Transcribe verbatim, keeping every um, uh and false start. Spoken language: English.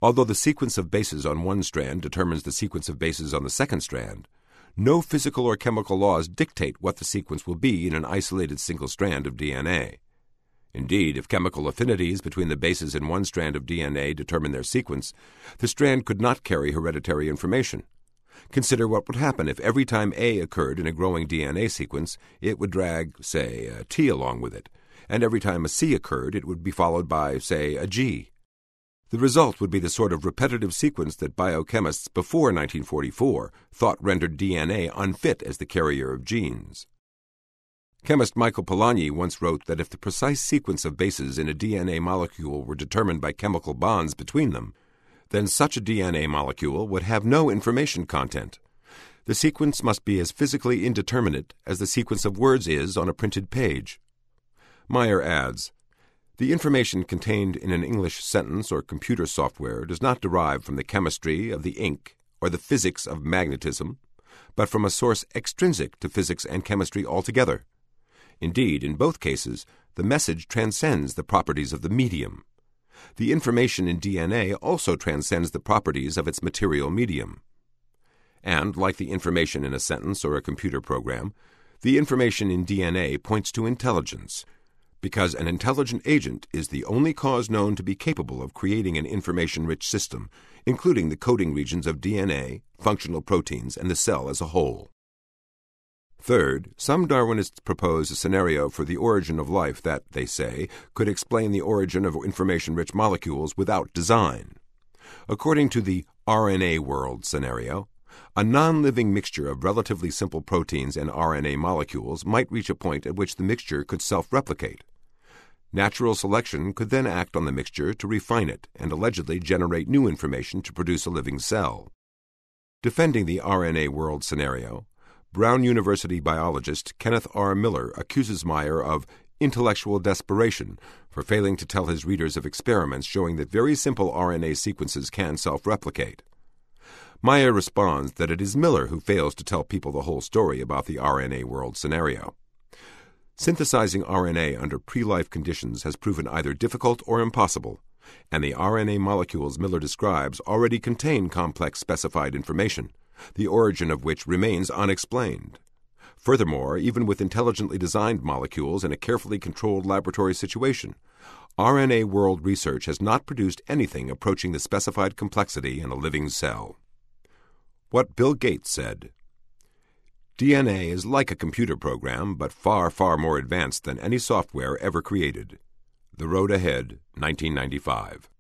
Although the sequence of bases on one strand determines the sequence of bases on the second strand, no physical or chemical laws dictate what the sequence will be in an isolated single strand of D N A. Indeed, if chemical affinities between the bases in one strand of D N A determine their sequence, the strand could not carry hereditary information. Consider what would happen if every time A occurred in a growing D N A sequence, it would drag, say, a T along with it, and every time a C occurred, it would be followed by, say, a G. The result would be the sort of repetitive sequence that biochemists before nineteen forty-four thought rendered D N A unfit as the carrier of genes. Chemist Michael Polanyi once wrote that if the precise sequence of bases in a D N A molecule were determined by chemical bonds between them, then such a D N A molecule would have no information content. The sequence must be as physically indeterminate as the sequence of words is on a printed page. Meyer adds, "The information contained in an English sentence or computer software does not derive from the chemistry of the ink or the physics of magnetism, but from a source extrinsic to physics and chemistry altogether. Indeed, in both cases, the message transcends the properties of the medium. The information in D N A also transcends the properties of its material medium. And, like the information in a sentence or a computer program, the information in D N A points to intelligence, because an intelligent agent is the only cause known to be capable of creating an information-rich system, including the coding regions of D N A, functional proteins, and the cell as a whole." Third, some Darwinists propose a scenario for the origin of life that, they say, could explain the origin of information-rich molecules without design. According to the R N A world scenario, a non-living mixture of relatively simple proteins and R N A molecules might reach a point at which the mixture could self-replicate. Natural selection could then act on the mixture to refine it and allegedly generate new information to produce a living cell. Defending the R N A world scenario, Brown University biologist Kenneth R. Miller accuses Meyer of intellectual desperation for failing to tell his readers of experiments showing that very simple R N A sequences can self-replicate. Meyer responds that it is Miller who fails to tell people the whole story about the R N A world scenario. Synthesizing R N A under pre-life conditions has proven either difficult or impossible, and the R N A molecules Miller describes already contain complex specified information, the origin of which remains unexplained. Furthermore, even with intelligently designed molecules in a carefully controlled laboratory situation, R N A world research has not produced anything approaching the specified complexity in a living cell. What Bill Gates said: "D N A is like a computer program, but far, far more advanced than any software ever created." The Road Ahead, nineteen ninety-five.